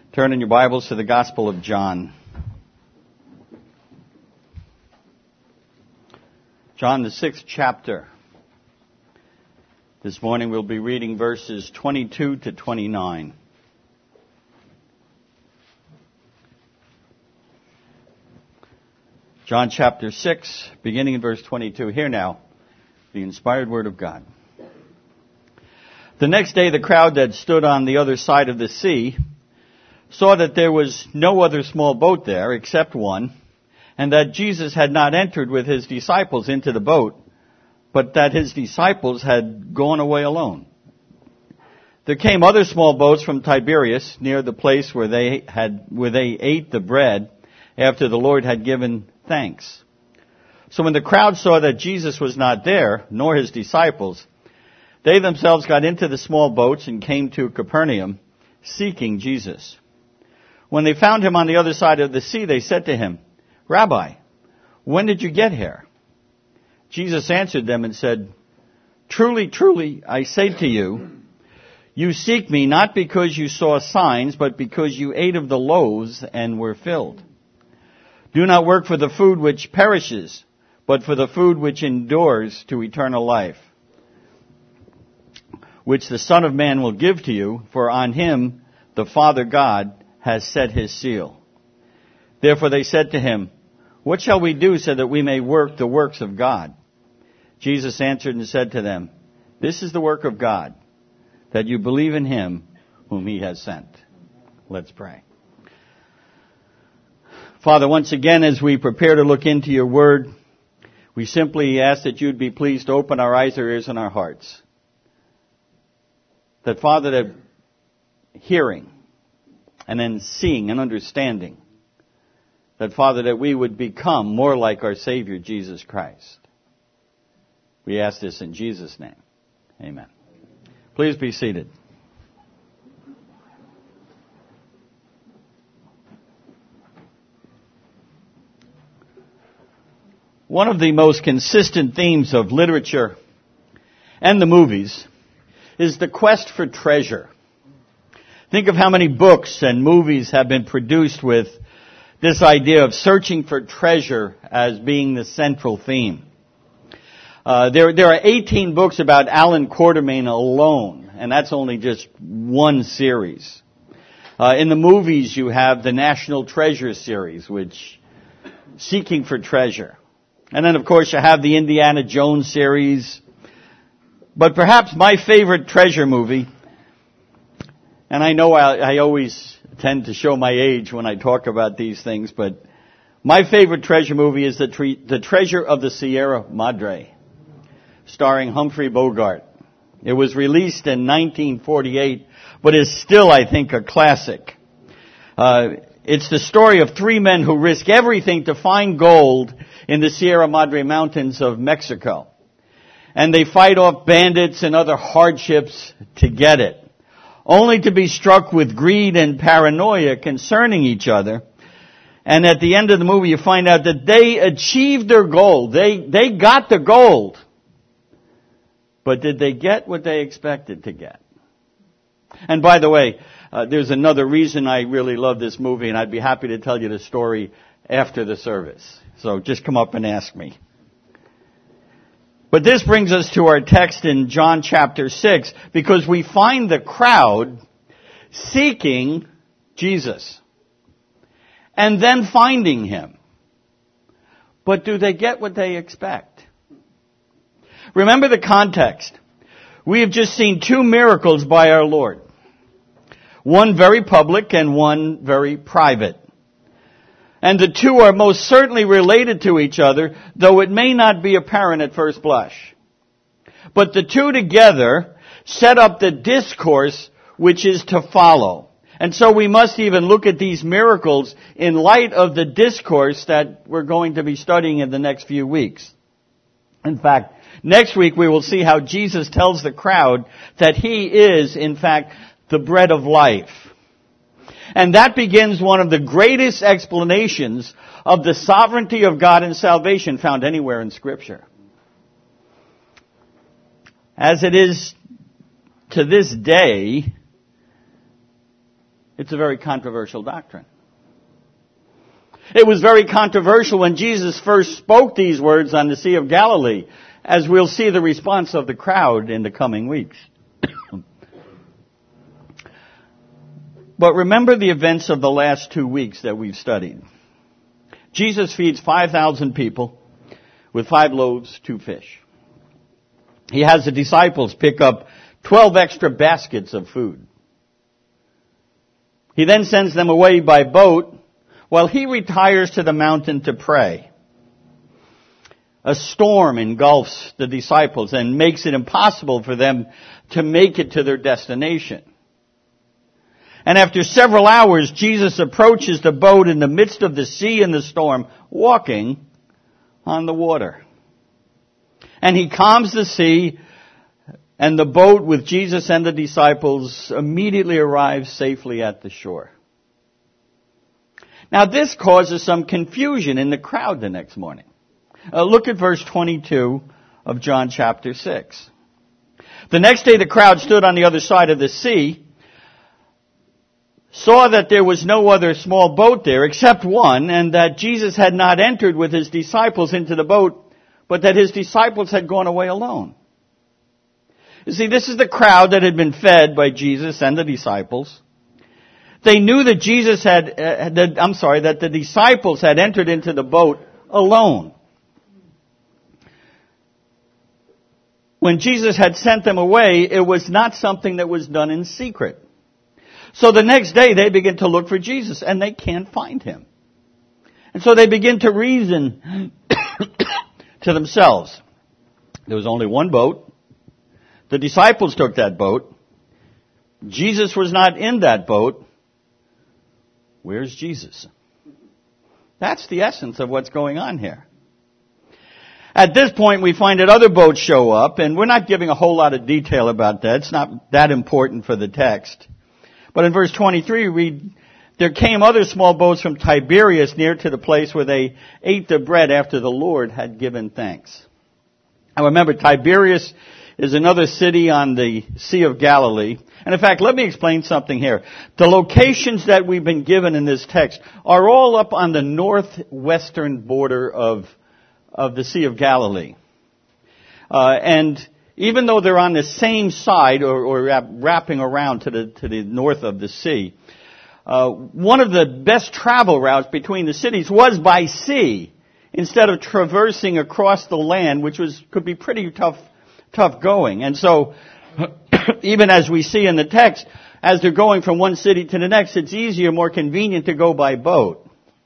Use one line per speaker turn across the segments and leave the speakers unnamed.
Turn in your Bibles to the Gospel of John. John, the 6th chapter. This morning we'll be reading verses 22 to 29. John chapter 6, beginning in verse 22. Hear now the inspired word of God. The next day the crowd that stood on the other side of the sea saw that there was no other small boat there except one, and that Jesus had not entered with his disciples into the boat, but that his disciples had gone away alone. There came other small boats from Tiberias near the place where they ate the bread after the Lord had given thanks. So when the crowd saw that Jesus was not there, nor his disciples, they themselves got into the small boats and came to Capernaum, seeking Jesus. When they found him on the other side of the sea, they said to him, "Rabbi, when did you get here?" Jesus answered them and said, "Truly, truly, I say to you, you seek me not because you saw signs, but because you ate of the loaves and were filled. Do not work for the food which perishes, but for the food which endures to eternal life, which the Son of Man will give to you, for on him the Father God has set his seal." Therefore they said to him, "What shall we do so that we may work the works of God?" Jesus answered and said to them, "This is the work of God, that you believe in him whom he has sent." Let's pray. Father, once again, as we prepare to look into your word, we simply ask that you'd be pleased to open our eyes, our ears, and our hearts. That, Father, that hearing and then seeing and understanding, that, Father, that we would become more like our Savior, Jesus Christ. We ask this in Jesus' name. Amen. Please be seated. One of the most consistent themes of literature and the movies is the quest for treasure. Think of how many books and movies have been produced with this idea of searching for treasure as being the central theme. There are 18 books about Allan Quatermain alone, and that's only just one series. In the movies, you have the National Treasure series, which seeking for treasure. And then, of course, you have the Indiana Jones series. But perhaps my favorite treasure movie, and I know I always tend to show my age when I talk about these things, but my favorite treasure movie is The Treasure of the Sierra Madre, starring Humphrey Bogart. It was released in 1948, but is still, I think, a classic. It's the story of three men who risk everything to find gold in the Sierra Madre Mountains of Mexico. And they fight off bandits and other hardships to get it, only to be struck with greed and paranoia concerning each other. And at the end of the movie, you find out that they achieved their goal. They got the gold. But did they get what they expected to get? And by the way, there's another reason I really love this movie, and I'd be happy to tell you the story after the service. So just come up and ask me. But this brings us to our text in John chapter 6, because we find the crowd seeking Jesus and then finding him. But do they get what they expect? Remember the context. We have just seen two miracles by our Lord. One very public and one very private. And the two are most certainly related to each other, though it may not be apparent at first blush. But the two together set up the discourse which is to follow. And so we must even look at these miracles in light of the discourse that we're going to be studying in the next few weeks. In fact, next week we will see how Jesus tells the crowd that he is, in fact, the bread of life. And that begins one of the greatest explanations of the sovereignty of God in salvation found anywhere in Scripture. As it is to this day, It's a very controversial doctrine. It was very controversial when Jesus first spoke these words on the Sea of Galilee, as we'll see the response of the crowd in the coming weeks. But remember the events of the last 2 weeks that we've studied. Jesus feeds 5,000 people with 5 loaves, 2 fish. He has the disciples pick up 12 extra baskets of food. He then sends them away by boat while he retires to the mountain to pray. A storm engulfs the disciples and makes it impossible for them to make it to their destination. And after several hours, Jesus approaches the boat in the midst of the sea and the storm, walking on the water. And he calms the sea, and the boat with Jesus and the disciples immediately arrives safely at the shore. Now this causes some confusion in the crowd the next morning. Look at verse 22 of John chapter 6. The next day the crowd stood on the other side of the sea, saw that there was no other small boat there except one, and that Jesus had not entered with his disciples into the boat, but that his disciples had gone away alone. You see, this is the crowd that had been fed by Jesus and the disciples. They knew that that the disciples had entered into the boat alone. When Jesus had sent them away, it was not something that was done in secret. So the next day they begin to look for Jesus and they can't find him. And so they begin to reason to themselves. There was only one boat. The disciples took that boat. Jesus was not in that boat. Where's Jesus? That's the essence of what's going on here. At this point, we find that other boats show up, and we're not giving a whole lot of detail about that. It's not that important for the text. But in verse 23, we read, there came other small boats from Tiberias near to the place where they ate the bread after the Lord had given thanks. Now remember, Tiberias is another city on the Sea of Galilee. And in fact, let me explain something here. The locations that we've been given in this text are all up on the northwestern border of the Sea of Galilee. And even though they're on the same side or wrapping around to the north of the sea, one of the best travel routes between the cities was by sea instead of traversing across the land, which could be pretty tough going. And so, even as we see in the text, as they're going from one city to the next, it's easier, more convenient to go by boat.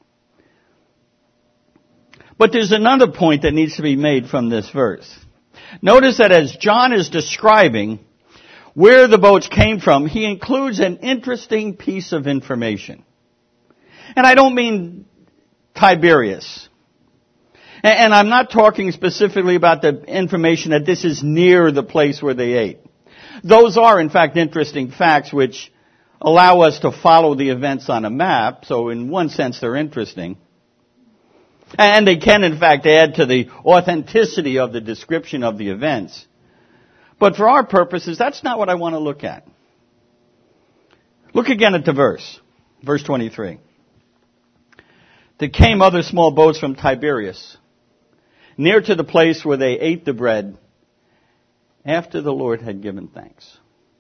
But there's another point that needs to be made from this verse. Notice that as John is describing where the boats came from, he includes an interesting piece of information. And I don't mean Tiberias. And I'm not talking specifically about the information that this is near the place where they ate. Those are, in fact, interesting facts which allow us to follow the events on a map, so in one sense they're interesting. And they can, in fact, add to the authenticity of the description of the events. But for our purposes, that's not what I want to look at. Look again at the verse 23. There came other small boats from Tiberias, near to the place where they ate the bread, after the Lord had given thanks.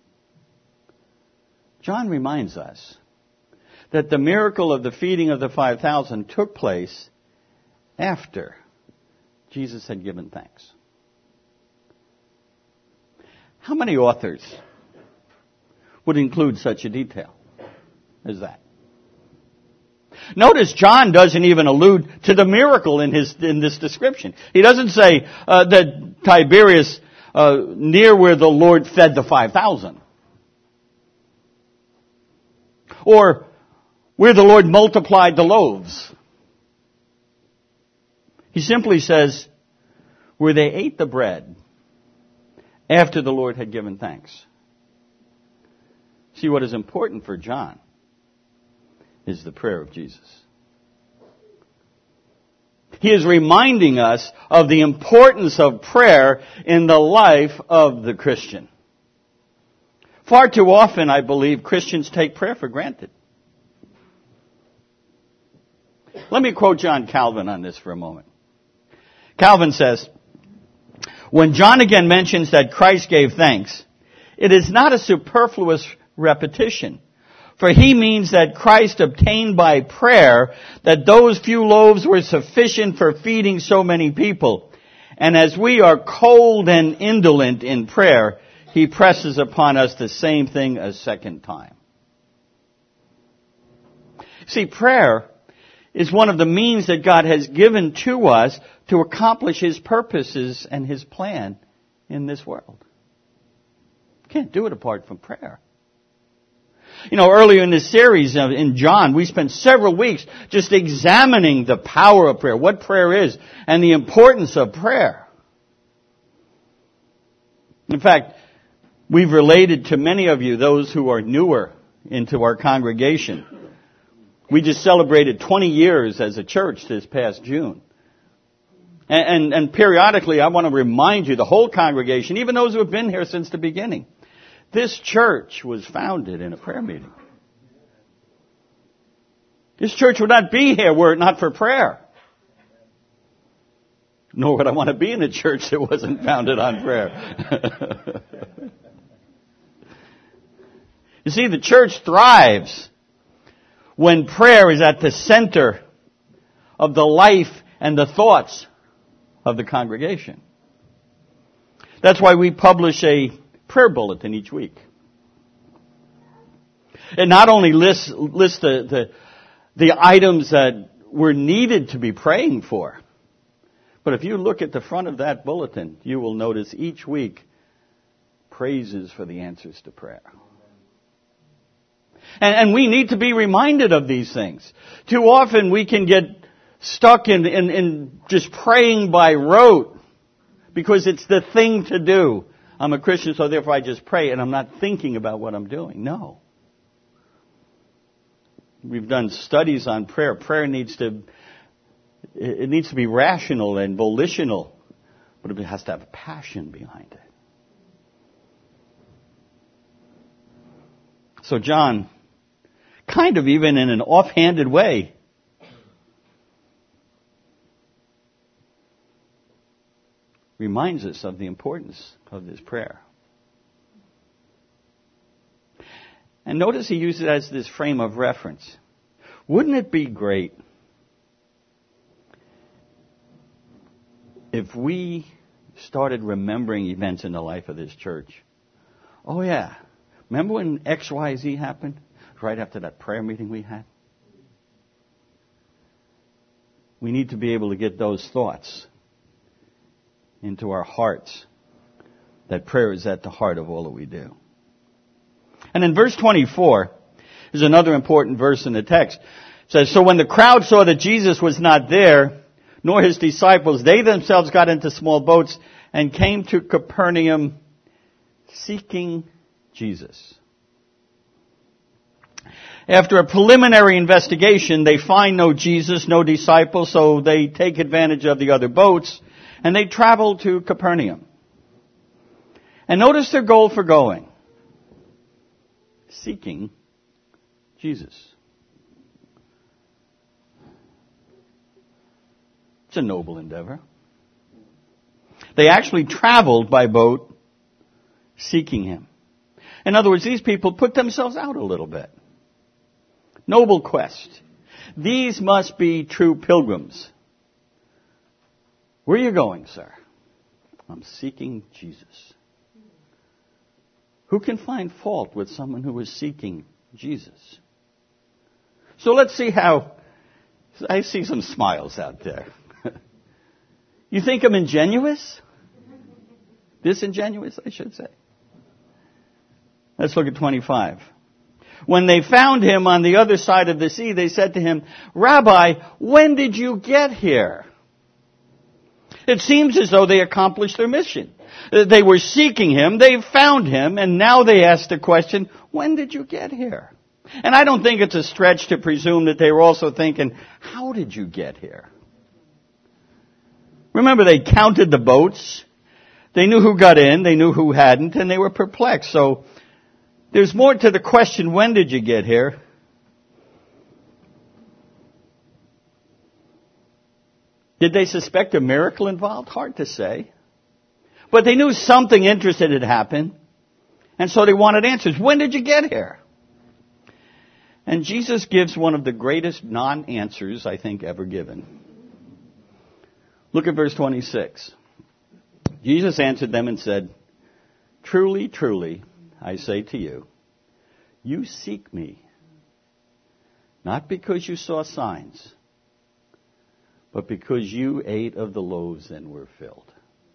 John reminds us that the miracle of the feeding of the 5,000 took place after Jesus had given thanks. How many authors would include such a detail as that? Notice John doesn't even allude to the miracle in this description. He doesn't say that Tiberias, near where the Lord fed the 5,000. Or where the Lord multiplied the loaves. He simply says, where they ate the bread after the Lord had given thanks. See, what is important for John is the prayer of Jesus. He is reminding us of the importance of prayer in the life of the Christian. Far too often, I believe, Christians take prayer for granted. Let me quote John Calvin on this for a moment. Calvin says, when John again mentions that Christ gave thanks, it is not a superfluous repetition, for he means that Christ obtained by prayer that those few loaves were sufficient for feeding so many people. And as we are cold and indolent in prayer, he presses upon us the same thing a second time. See, prayer is one of the means that God has given to us to accomplish His purposes and His plan in this world. You can't do it apart from prayer. You know, earlier in this series in John, we spent several weeks just examining the power of prayer, what prayer is, and the importance of prayer. In fact, we've related to many of you, those who are newer into our congregation. We just celebrated 20 years as a church this past June. And periodically, I want to remind you, the whole congregation, even those who have been here since the beginning, this church was founded in a prayer meeting. This church would not be here were it not for prayer. Nor would I want to be in a church that wasn't founded on prayer. You see, the church thrives when prayer is at the center of the life and the thoughts of the congregation. That's why we publish a prayer bulletin each week. It not only lists the items that we're needed to be praying for, but if you look at the front of that bulletin, you will notice each week praises for the answers to prayer. And we need to be reminded of these things. Too often we can get stuck in just praying by rote because it's the thing to do. I'm a Christian, so therefore I just pray and I'm not thinking about what I'm doing. No. We've done studies on prayer. Prayer needs to be rational and volitional, but it has to have a passion behind it. So John, kind of even in an offhanded way, reminds us of the importance of this prayer. And notice he uses it as this frame of reference. Wouldn't it be great if we started remembering events in the life of this church? Oh yeah, remember when XYZ happened? Right after that prayer meeting we had? We need to be able to get those thoughts into our hearts, that prayer is at the heart of all that we do. And in verse 24 is another important verse in the text. It says, so when the crowd saw that Jesus was not there, nor his disciples, they themselves got into small boats and came to Capernaum seeking Jesus. After a preliminary investigation, they find no Jesus, no disciples, so they take advantage of the other boats, and they travel to Capernaum. And notice their goal for going. Seeking Jesus. It's a noble endeavor. They actually traveled by boat seeking Him. In other words, these people put themselves out a little bit. Noble quest. These must be true pilgrims. Where are you going, sir? I'm seeking Jesus. Who can find fault with someone who is seeking Jesus? So let's see how... I see some smiles out there. You think I'm ingenuous? Disingenuous, I should say. Let's look at 25. When they found him on the other side of the sea, they said to him, Rabbi, when did you get here? It seems as though they accomplished their mission. They were seeking him, they found him, and now they ask the question, when did you get here? And I don't think it's a stretch to presume that they were also thinking, how did you get here? Remember, they counted the boats. They knew who got in, they knew who hadn't, and they were perplexed. So there's more to the question, when did you get here? Did they suspect a miracle involved? Hard to say. But they knew something interesting had happened, and so they wanted answers. When did you get here? And Jesus gives one of the greatest non-answers, I think, ever given. Look at verse 26. Jesus answered them and said, "Truly, truly, I say to you, you seek me, not because you saw signs, but because you ate of the loaves and were filled."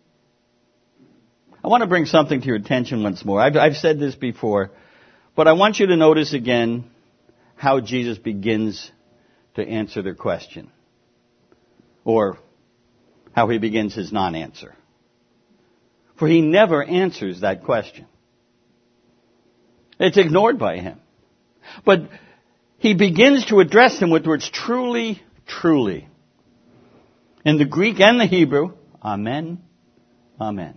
I want to bring something to your attention once more. I've said this before, but I want you to notice again how Jesus begins to answer their question, or how he begins his non-answer. For he never answers that question. It's ignored by him. But he begins to address them with words, truly, truly. In the Greek and the Hebrew, amen, amen.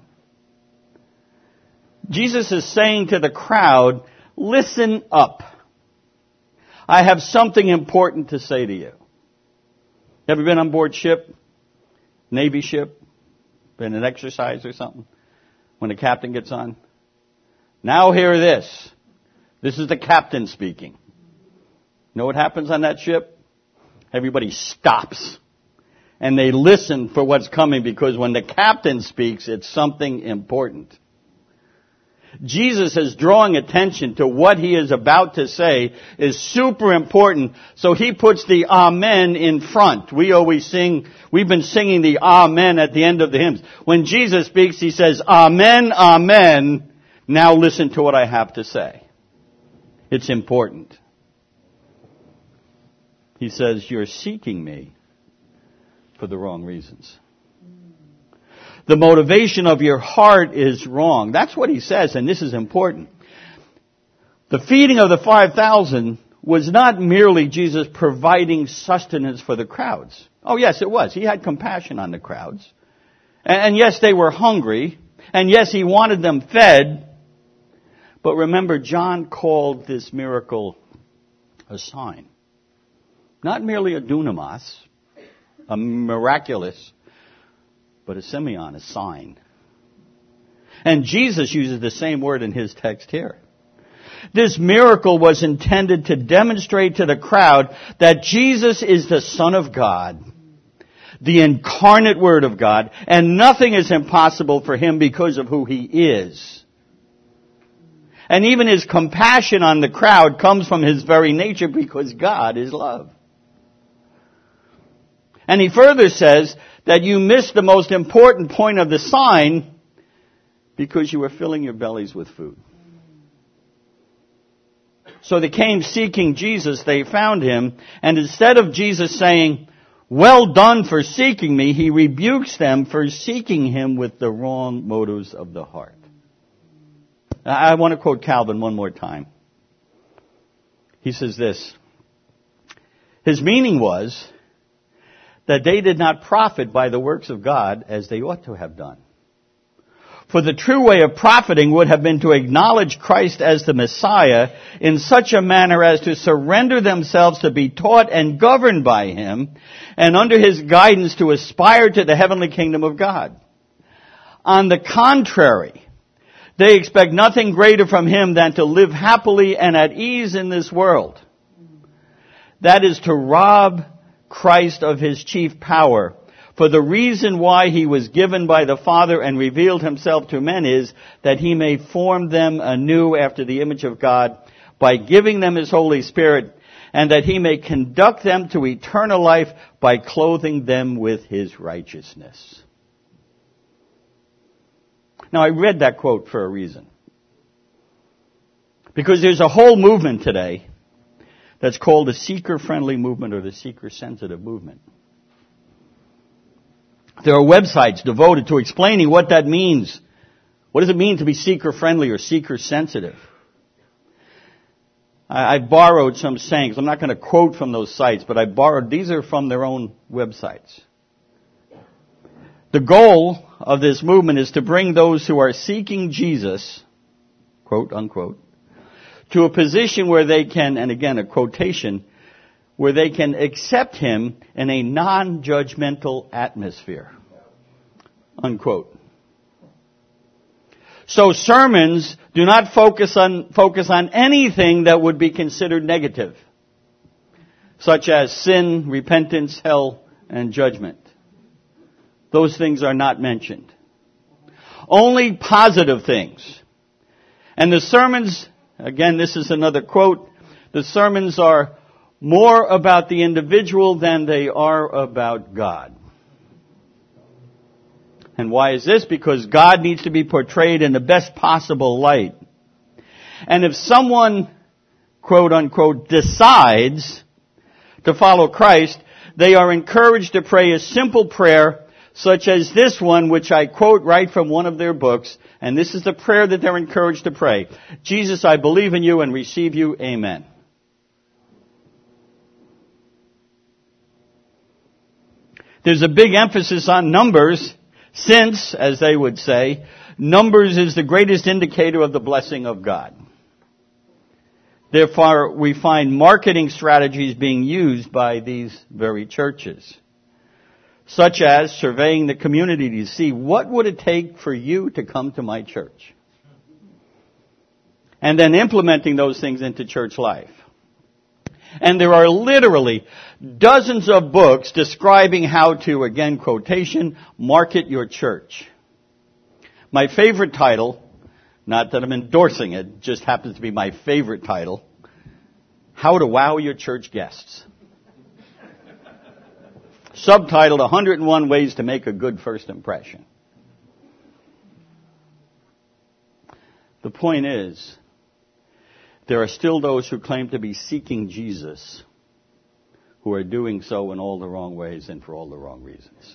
Jesus is saying to the crowd, listen up. I have something important to say to you. Ever been on board ship? Navy ship? Been an exercise or something? When the captain gets on? Now hear this. This is the captain speaking. You know what happens on that ship? Everybody stops. And they listen for what's coming, because when the captain speaks, it's something important. Jesus is drawing attention to what he is about to say is super important, so he puts the amen in front. We've been singing the amen at the end of the hymns. When Jesus speaks, he says, amen, amen. Now listen to what I have to say. It's important. He says, you're seeking me for the wrong reasons. The motivation of your heart is wrong. That's what he says, and this is important. The feeding of the 5,000 was not merely Jesus providing sustenance for the crowds. Oh, yes, it was. He had compassion on the crowds. And yes, they were hungry. And yes, he wanted them fed. But remember, John called this miracle a sign. Not merely a dunamis, a miraculous, but a semeion, a sign. And Jesus uses the same word in his text here. This miracle was intended to demonstrate to the crowd that Jesus is the Son of God, the incarnate Word of God, and nothing is impossible for him because of who he is. And even his compassion on the crowd comes from his very nature, because God is love. And he further says that you missed the most important point of the sign because you were filling your bellies with food. So they came seeking Jesus, they found him, and instead of Jesus saying, well done for seeking me, he rebukes them for seeking him with the wrong motives of the heart. I want to quote Calvin one more time. He says this, his meaning was that they did not profit by the works of God as they ought to have done. For the true way of profiting would have been to acknowledge Christ as the Messiah in such a manner as to surrender themselves to be taught and governed by him, and under his guidance to aspire to the heavenly kingdom of God. On the contrary, they expect nothing greater from him than to live happily and at ease in this world. That is to rob Christ of his chief power. For the reason why he was given by the Father and revealed himself to men is that he may form them anew after the image of God by giving them his Holy Spirit, and that he may conduct them to eternal life by clothing them with his righteousness. Now, I read that quote for a reason. Because there's a whole movement today that's called the seeker-friendly movement or the seeker-sensitive movement. There are websites devoted to explaining what that means. What does it mean to be seeker-friendly or seeker-sensitive? I borrowed some sayings. I'm not going to quote from those sites, but these are from their own websites. The goal of this movement is to bring those who are seeking Jesus, quote unquote, to a position where they can, and again a quotation, where they can accept him in a non-judgmental atmosphere. Unquote. So sermons do not focus on anything that would be considered negative, such as sin, repentance, hell, and judgment. Those things are not mentioned. Only positive things. And the sermons, again, this is another quote, the sermons are more about the individual than they are about God. And why is this? Because God needs to be portrayed in the best possible light. And if someone, quote unquote, decides to follow Christ, they are encouraged to pray a simple prayer such as this one, which I quote right from one of their books. And this is the prayer that they're encouraged to pray. Jesus, I believe in you and receive you. Amen. There's a big emphasis on numbers, since, as they would say, numbers is the greatest indicator of the blessing of God. Therefore, we find marketing strategies being used by these very churches, such as surveying the community to see what would it take for you to come to my church, and then implementing those things into church life. And there are literally dozens of books describing how to, again, quotation, market your church. My favorite title, not that I'm endorsing it, just happens to be my favorite title, How to Wow Your Church Guests. Subtitled, 101 Ways to Make a Good First Impression. The point is, there are still those who claim to be seeking Jesus who are doing so in all the wrong ways and for all the wrong reasons.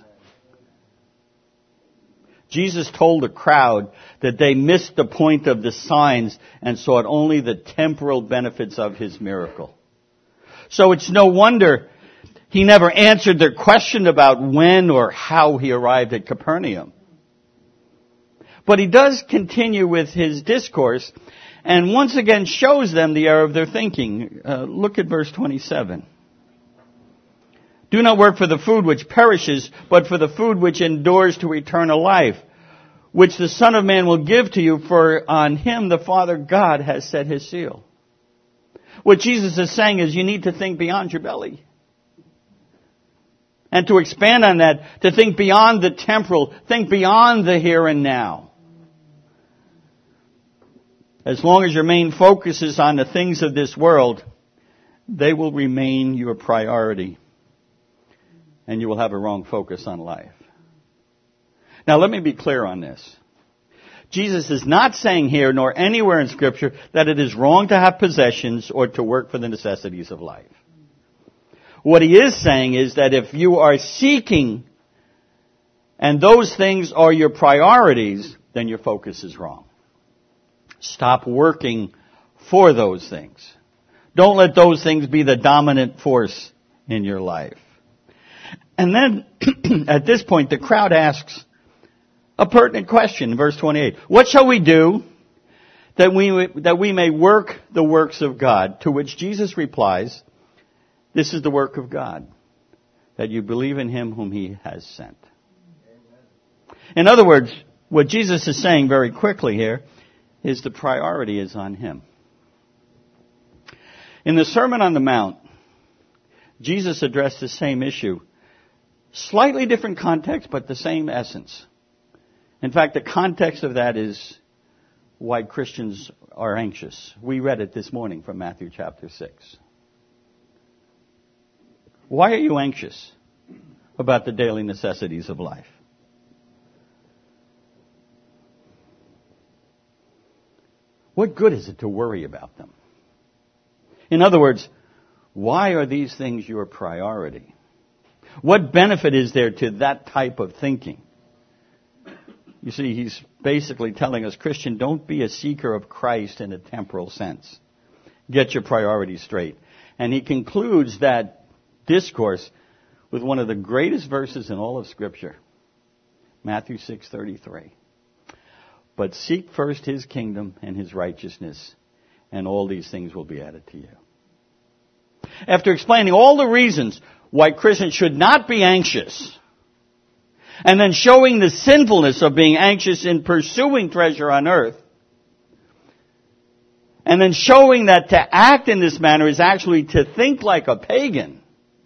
Jesus told the crowd that they missed the point of the signs and sought only the temporal benefits of his miracle. So it's no wonder he never answered their question about when or how he arrived at Capernaum. But he does continue with his discourse and once again shows them the error of their thinking. Look at verse 27. Do not work for the food which perishes, but for the food which endures to eternal life, which the Son of Man will give to you, for on him the Father God has set his seal. What Jesus is saying is you need to think beyond your belly. And to expand on that, to think beyond the temporal, think beyond the here and now. As long as your main focus is on the things of this world, they will remain your priority. And you will have a wrong focus on life. Now let me be clear on this. Jesus is not saying here, nor anywhere in Scripture, that it is wrong to have possessions or to work for the necessities of life. What he is saying is that if you are seeking and those things are your priorities, then your focus is wrong. Stop working for those things. Don't let those things be the dominant force in your life. And then, at this point, the crowd asks a pertinent question in verse 28. What shall we do that we may work the works of God? To which Jesus replies, this is the work of God, that you believe in him whom he has sent. In other words, what Jesus is saying very quickly here is the priority is on him. In the Sermon on the Mount, Jesus addressed the same issue. Slightly different context, but the same essence. In fact, the context of that is why Christians are anxious. We read it this morning from Matthew chapter 6. Why are you anxious about the daily necessities of life? What good is it to worry about them? In other words, why are these things your priority? What benefit is there to that type of thinking? You see, he's basically telling us, Christian, don't be a seeker of Christ in a temporal sense. Get your priorities straight. And he concludes that discourse with one of the greatest verses in all of Scripture. Matthew 6:33. But seek first his kingdom and his righteousness, and all these things will be added to you. after explaining all the reasons why Christians should not be anxious, and then showing the sinfulness of being anxious in pursuing treasure on earth, and then showing that to act in this manner is actually to think like a pagan,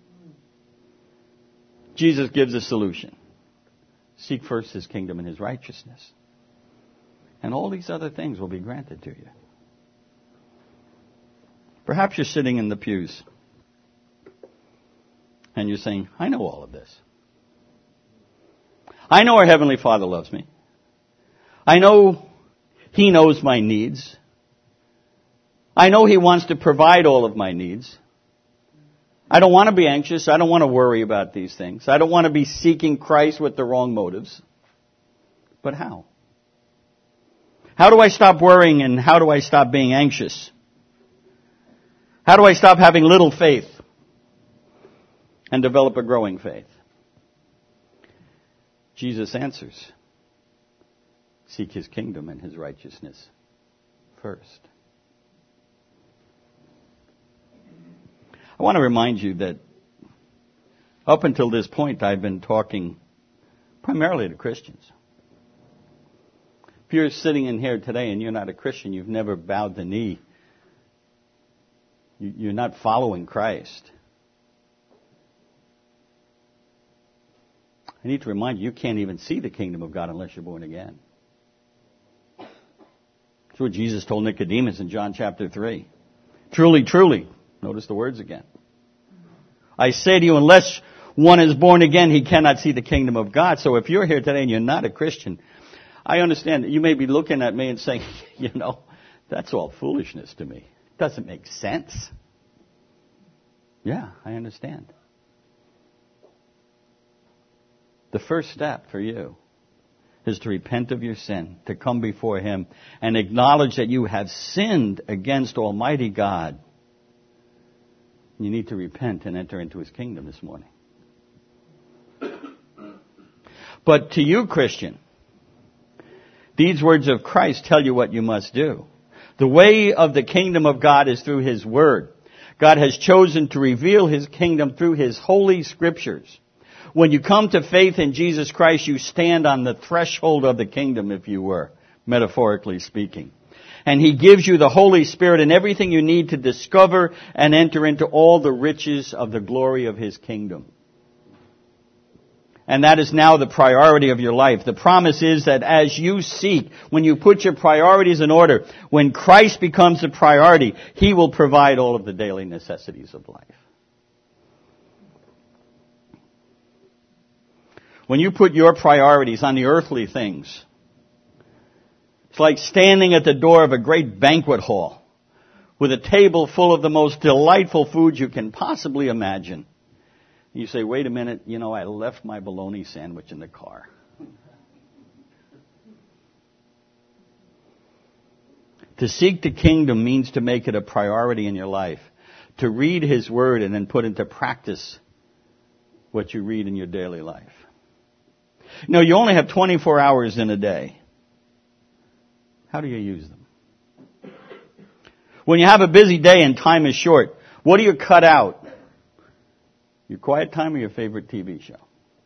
Jesus gives a solution. Seek first His kingdom and His righteousness, and all these other things will be granted to you. Perhaps you're sitting in the pews and you're saying, I know all of this. I know our Heavenly Father loves me. I know He knows my needs. I know He wants to provide all of my needs. I don't want to be anxious. I don't want to worry about these things. I don't want to be seeking Christ with the wrong motives. But how? How do I stop worrying, and how do I stop being anxious? How do I stop having little faith and develop a growing faith? Jesus answers, seek His kingdom and His righteousness first. I want to remind you that up until this point, I've been talking primarily to Christians. If you're sitting in here today and you're not a Christian, you've never bowed the knee, you're not following Christ, I need to remind you, you can't even see the kingdom of God unless you're born again. That's what Jesus told Nicodemus in John chapter 3. Truly, truly, notice the words again. I say to you, unless one is born again, he cannot see the kingdom of God. So if you're here today and you're not a Christian, I understand that you may be looking at me and saying, that's all foolishness to me. It doesn't make sense. Yeah, I understand. The first step for you is to repent of your sin, to come before Him and acknowledge that you have sinned against Almighty God. You need to repent and enter into His kingdom this morning. But to you, Christian, these words of Christ tell you what you must do. The way of the kingdom of God is through His Word. God has chosen to reveal His kingdom through His holy Scriptures. When you come to faith in Jesus Christ, you stand on the threshold of the kingdom, if you were, metaphorically speaking. And He gives you the Holy Spirit and everything you need to discover and enter into all the riches of the glory of His kingdom. And that is now the priority of your life. The promise is that as you seek, when you put your priorities in order, when Christ becomes the priority, He will provide all of the daily necessities of life. When you put your priorities on the earthly things, it's like standing at the door of a great banquet hall with a table full of the most delightful food you can possibly imagine. You say, wait a minute, I left my bologna sandwich in the car. To seek the kingdom means to make it a priority in your life. To read His Word and then put into practice what you read in your daily life. You only have 24 hours in a day. How do you use them? When you have a busy day and time is short, what do you cut out? Your quiet time or your favorite TV show?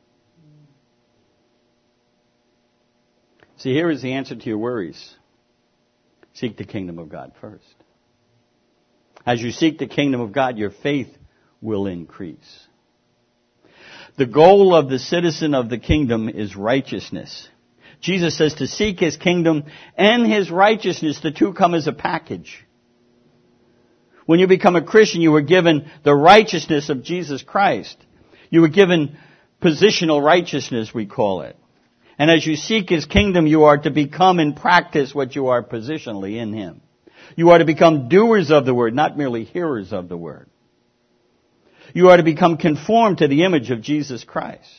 See, here is the answer to your worries. Seek the kingdom of God first. As you seek the kingdom of God, your faith will increase. The goal of the citizen of the kingdom is righteousness. Jesus says to seek His kingdom and His righteousness, the two come as a package. When you become a Christian, you were given the righteousness of Jesus Christ. You were given positional righteousness, we call it. And as you seek His kingdom, you are to become in practice what you are positionally in Him. You are to become doers of the Word, not merely hearers of the Word. You are to become conformed to the image of Jesus Christ.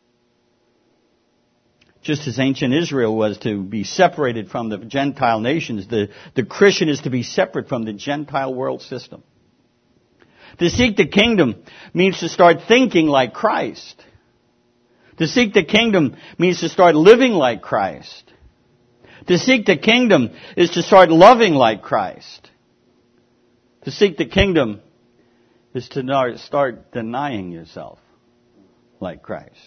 Just as ancient Israel was to be separated from the Gentile nations, the Christian is to be separate from the Gentile world system. To seek the kingdom means to start thinking like Christ. To seek the kingdom means to start living like Christ. To seek the kingdom is to start loving like Christ. To seek the kingdom is to start denying yourself like Christ.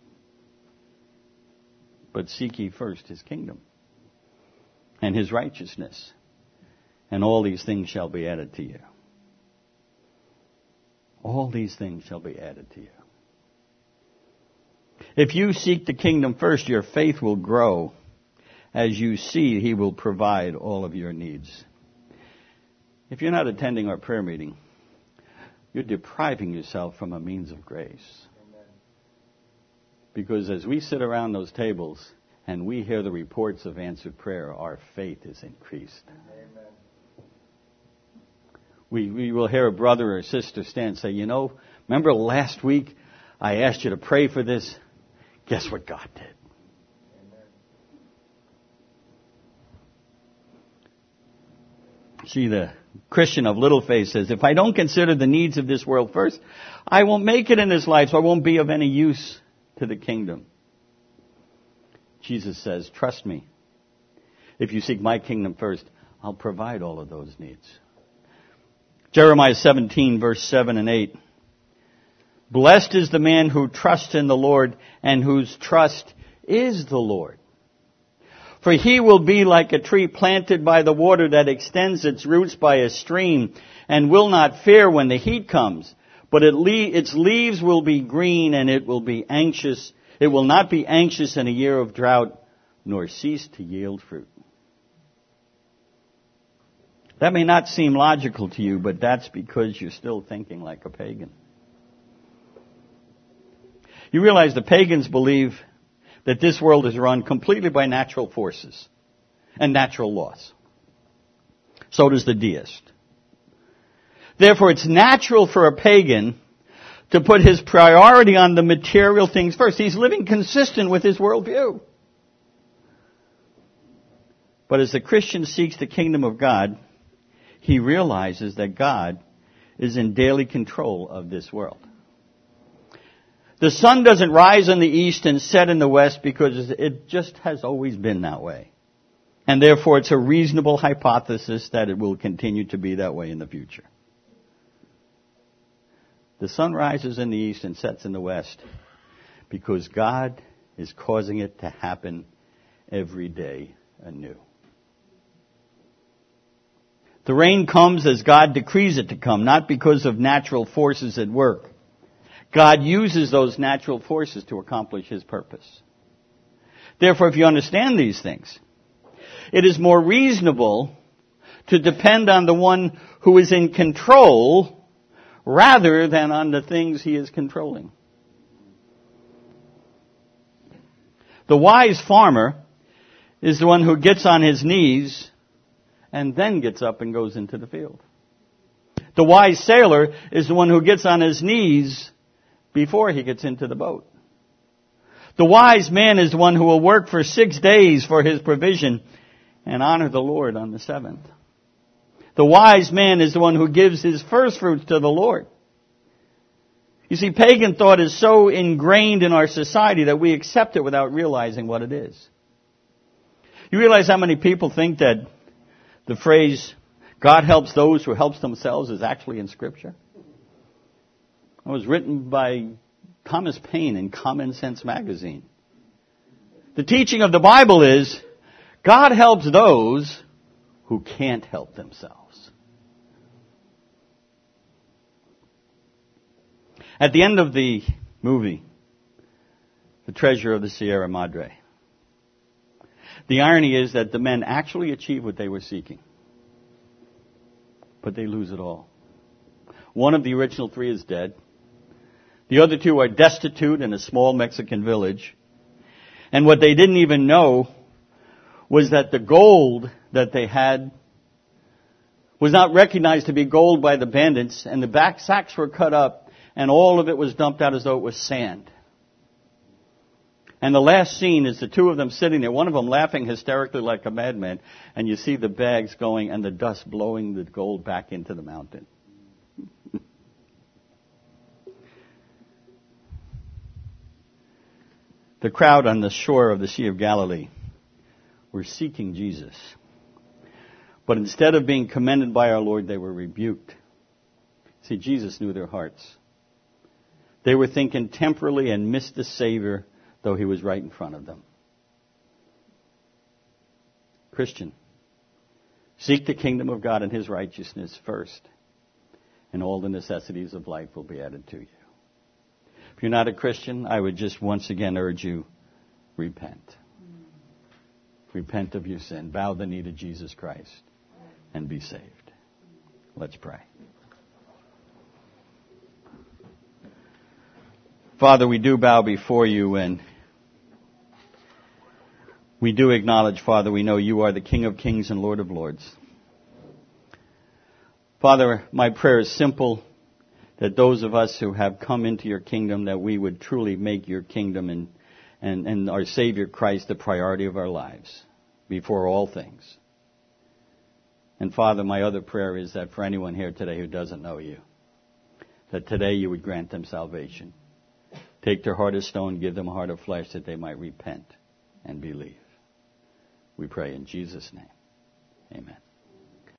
But seek ye first his kingdom and his righteousness, and all these things shall be added to you. All these things shall be added to you. If you seek the kingdom first, your faith will grow as you see he will provide all of your needs. If you're not attending our prayer meeting, you're depriving yourself from a means of grace. Amen. Because as we sit around those tables and we hear the reports of answered prayer, our faith is increased. Amen. We will hear a brother or sister stand and say, you know, remember last week I asked you to pray for this? Guess what God did? Amen. See, the Christian of little faith says, if I don't consider the needs of this world first, I won't make it in this life, so I won't be of any use to the kingdom. Jesus says, trust me. If you seek my kingdom first, I'll provide all of those needs. Jeremiah 17, verse 7 and 8. Blessed is the man who trusts in the Lord and whose trust is the Lord. For he will be like a tree planted by the water that extends its roots by a stream and will not fear when the heat comes, but its leaves will be green and it will not be anxious in a year of drought, nor cease to yield fruit. That may not seem logical to you, but that's because you're still thinking like a pagan. You realize the pagans believe that this world is run completely by natural forces and natural laws. So does the deist. Therefore, it's natural for a pagan to put his priority on the material things first. He's living consistent with his worldview. But as the Christian seeks the kingdom of God, he realizes that God is in daily control of this world. The sun doesn't rise in the east and set in the west because it just has always been that way. And therefore it's a reasonable hypothesis that it will continue to be that way in the future. The sun rises in the east and sets in the west because God is causing it to happen every day anew. The rain comes as God decrees it to come, not because of natural forces at work. God uses those natural forces to accomplish his purpose. Therefore, if you understand these things, it is more reasonable to depend on the one who is in control rather than on the things he is controlling. The wise farmer is the one who gets on his knees and then gets up and goes into the field. The wise sailor is the one who gets on his knees before he gets into the boat. The wise man is the one who will work for 6 days for his provision and honor the Lord on the seventh. The wise man is the one who gives his first fruits to the Lord. You see, pagan thought is so ingrained in our society that we accept it without realizing what it is. You realize how many people think that the phrase, God helps those who help themselves, is actually in Scripture? It was written by Thomas Paine in Common Sense magazine. The teaching of the Bible is, God helps those who can't help themselves. At the end of the movie, The Treasure of the Sierra Madre, the irony is that the men actually achieve what they were seeking. But they lose it all. One of the original three is dead. The other two are destitute in a small Mexican village. And what they didn't even know was that the gold that they had was not recognized to be gold by the bandits, and the back sacks were cut up, and all of it was dumped out as though it was sand. And the last scene is the two of them sitting there, one of them laughing hysterically like a madman, and you see the bags going and the dust blowing the gold back into the mountain. The crowd on the shore of the Sea of Galilee were seeking Jesus. But instead of being commended by our Lord, they were rebuked, See, Jesus knew their hearts. They were thinking temporally and missed the Savior, though He was right in front of them. Christian, seek the kingdom of God and His righteousness first, and all the necessities of life will be added to you. If you're not a Christian, I would just once again urge you, repent. Repent of your sin. Bow the knee to Jesus Christ and be saved. Let's pray. Father, we do bow before you, and we do acknowledge, Father, we know you are the King of Kings and Lord of Lords. Father, my prayer is simple, that those of us who have come into your kingdom, that we would truly make your kingdom and our Savior Christ the priority of our lives before all things. And Father, my other prayer is that for anyone here today who doesn't know you, that today you would grant them salvation. Take their heart of stone, give them a heart of flesh, that they might repent and believe. We pray in Jesus' name. Amen.